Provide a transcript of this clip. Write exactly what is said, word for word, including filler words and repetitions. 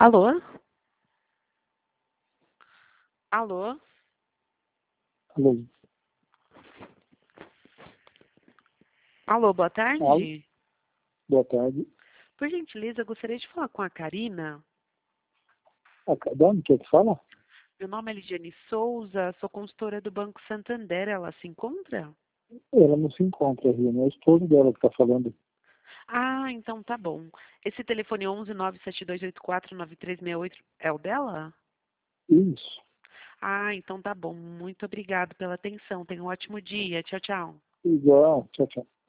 Alô? Alô? Alô? Alô, boa Alô? tarde. Boa tarde. Por gentileza, eu gostaria de falar com a Karina. A da onde que é que fala? Meu nome é Lidiane Souza, sou consultora do Banco Santander. Ela se encontra? Ela não se encontra, Ria, é o esposo dela que está falando. Ah, então tá bom. Esse telefone onze nove sete dois oito quatro nove três seis oito é o dela? Isso. Ah, então tá bom. Muito obrigado pela atenção. Tenha um ótimo dia. Tchau, tchau. Igual. Tchau, tchau.